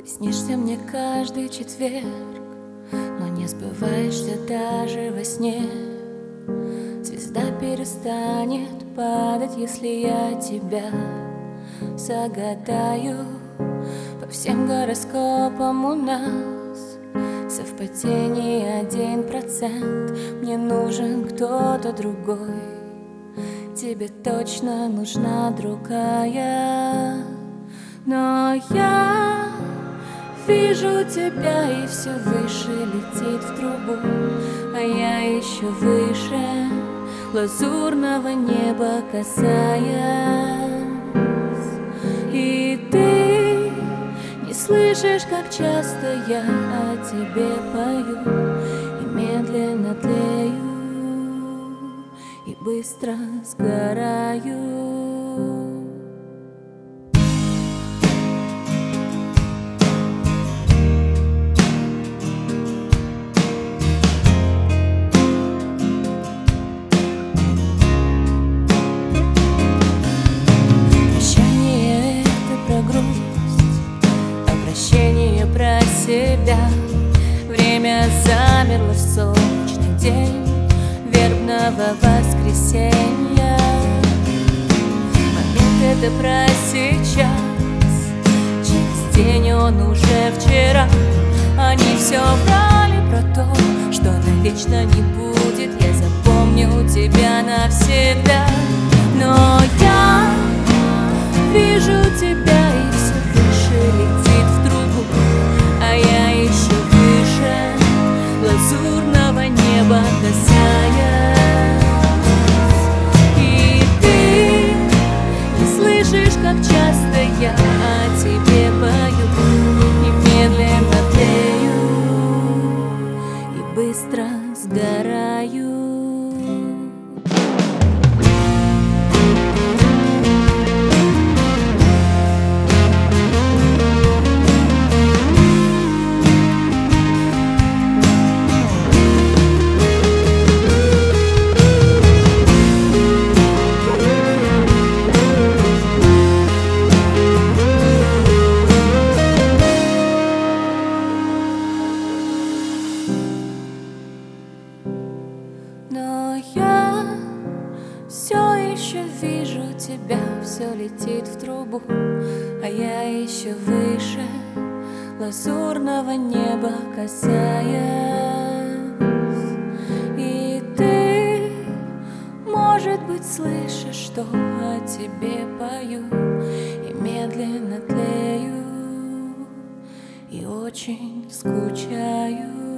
Снишься мне каждый четверг, но не сбываешься даже во сне. Звезда перестанет падать, если я тебя загадаю. По всем гороскопам у нас совпадение 1%. Мне нужен кто-то другой, тебе точно нужна другая. Но я вижу тебя, и все выше летит в трубу, а я еще выше лазурного неба касаясь. И ты не слышишь, как часто я о тебе пою, и медленно тлею, и быстро сгораю. Про себя. Время замерло в солнечный день вербного воскресенья. Момент это про сейчас, через день он уже вчера. Они все врали про то, что навечно не будет. Я запомню тебя навсегда. Но я вижу тебя, и все выше летит в трубу, а я еще выше лазурного неба касаясь. И ты не слышишь, как часто я о тебе пою, и медленно тлею, и быстро сгораю. Но я все еще вижу тебя, все летит в трубу, а я еще выше лазурного неба касаясь. И ты, может быть, слышишь, что о тебе пою, и медленно тлею, и очень скучаю.